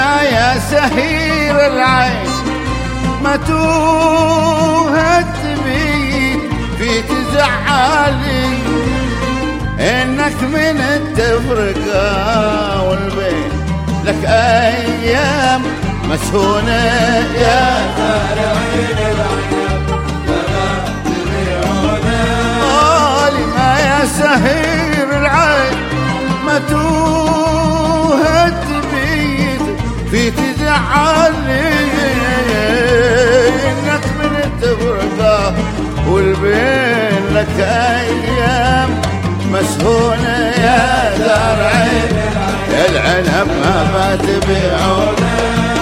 لما يا سهير العين ما توهت بي في تزعلي انك من التفرقة والبين لك ايام مسهونة يا زارعين العنب فما تبيعونه. لما يا سهير العين ما توهت بيت في تزعلي انك من التفرقة والبين لك ايام مسهونة يا زارعين العنب ما تبيعونه.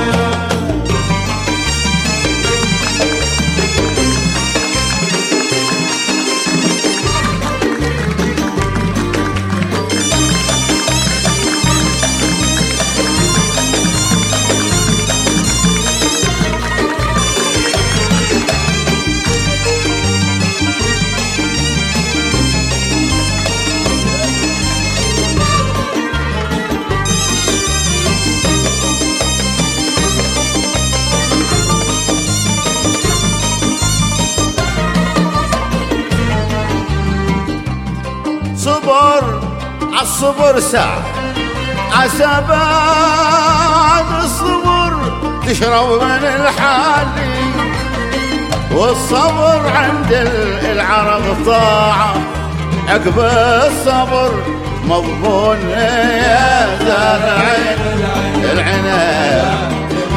صبر عالصبر ساعة عسى بعد الصبر تشرب من الحالي والصبر عند العرب طاعة عقب الصبر مضمون يا زارعين العنب.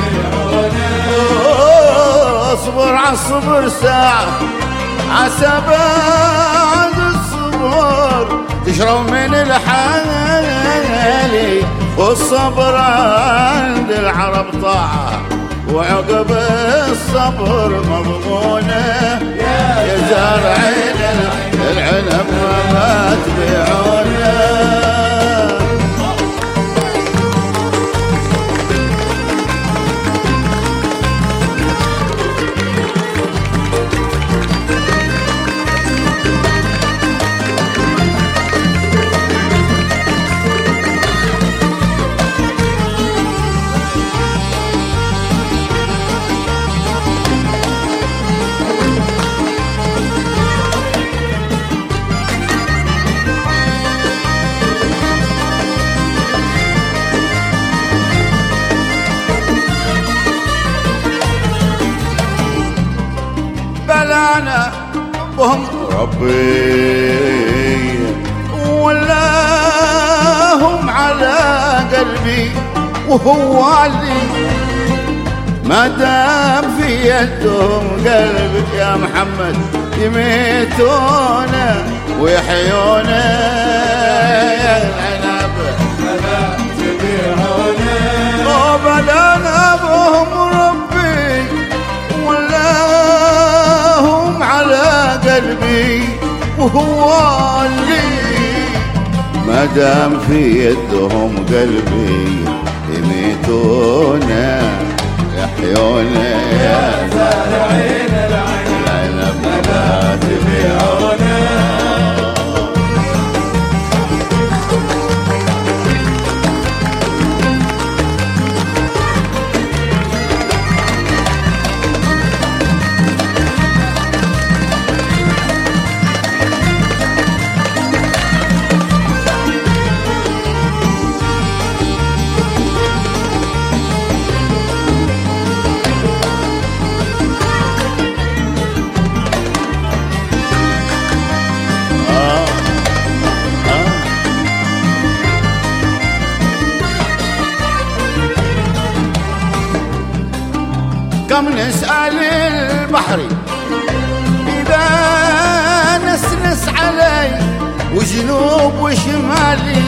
اصبر عالصبر ساعة عسى بعد الصبر تشرب من الحالي والصبر عند العرب طاعة وعقب الصبر مضمونة يا زارعين العنب ما تبيعونه. بلانا بهم ربي ولاهم على قلبي وهو اللي ما دام في يدهم قلبك يا محمد يميتونا ويحيونا يا العنب فما تبيعونه. بلانا بهم ربي ولاهم على قلبي وهو اللي ما دام في يدهم قلبي يميتونا يحيونا يا زارعين العنب ما تبيعونه. كم نسأل البحر إذا نسنس علي وجنوب وشمالي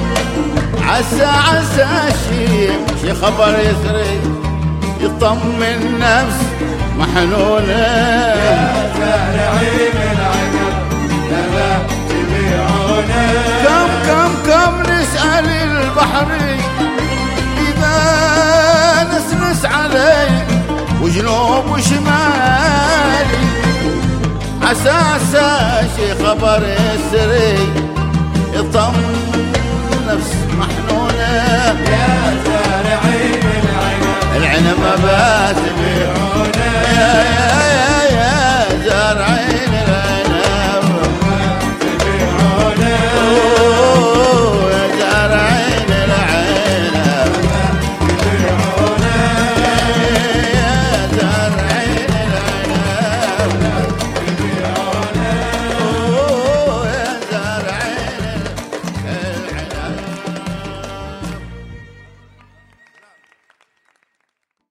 عسى شي خبر يثري يطمن نفس محنونة يا زارعين العنب فما تبيعونه. كم نسأل البحر إذا نسنس علي وجنوب وشمالي عسى شي خبر يسري يطمن نفس محنونة يا